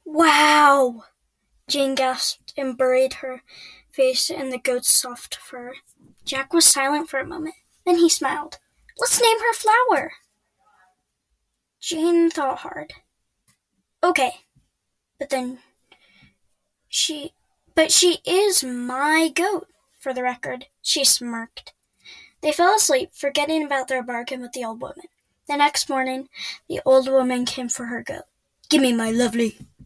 Wow! Jane gasped and buried her face in the goat's soft fur. Jack was silent for a moment. Then he smiled. Let's name her Flower. Jane thought hard. Okay, but she is my goat, for the record, she smirked. They fell asleep, forgetting about their bargain with the old woman. The next morning, the old woman came for her goat. Give me my lovely